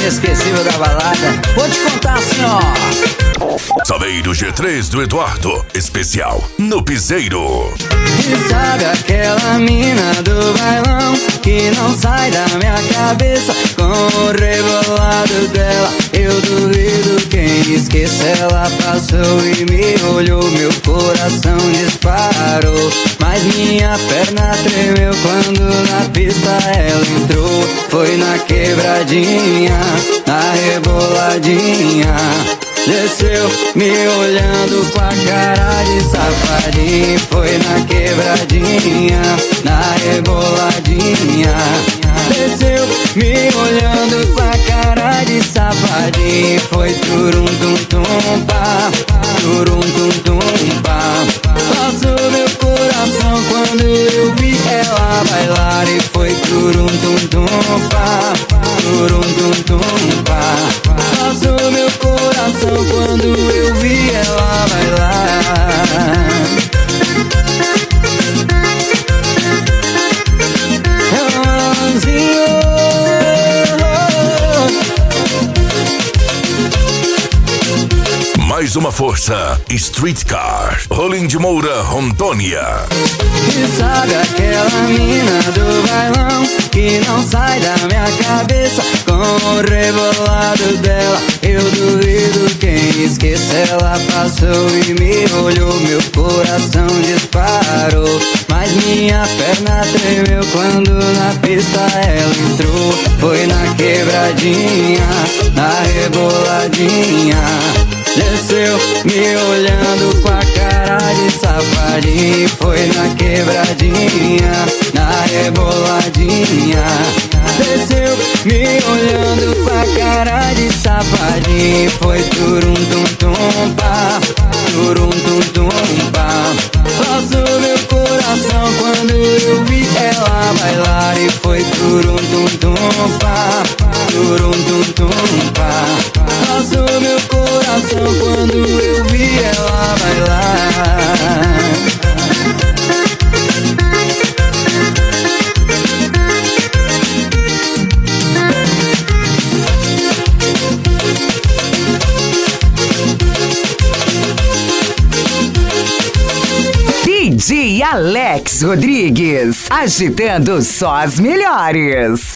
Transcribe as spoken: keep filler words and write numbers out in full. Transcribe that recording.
inesquecível da balada. Vou te contar assim, ó. Saveiro G três do Eduardo, especial no Piseiro. E sabe aquela mina do bailão que não sai da minha cabeça? Com o rebolado dela, eu duvido quem esqueça. Ela passou e me olhou, meu coração disparou, mas minha perna tremeu quando na pista ela entrou. Foi na quebradinha, na reboladinha, desceu me olhando com a cara de safadinho. Foi na quebradinha, na reboladinha, desceu me olhando com a cara de safadinho. Foi turum tum tum pá, turum tum tum pá. Passou meu coração quando eu vi ela bailar. E foi turum tum tum pá, turum tum tum pá. Passou meu coração quando eu vi ela bailar. Mais uma força, Streetcar, Rolim de Moura, Rondônia. E sabe aquela mina do bailão que não sai da minha cabeça? Com o rebolado dela, eu duvido quem esqueça. Ela passou e me olhou, meu coração disparou, mas minha perna tremeu quando na pista ela entrou. Foi na quebradinha, na reboladinha, desceu me olhando com a cara de safadinho. Foi na quebradinha, na reboladinha, desceu me olhando com a cara de safadinho. Foi turum tum tum pá, turum tum tum pá. Passou meu coração quando eu vi ela bailar. E foi turum tum tum pá, turum tum tum pá. Passou meu coração quando eu vi ela bailar. D J Alex Rodrigues, agitando só as melhores.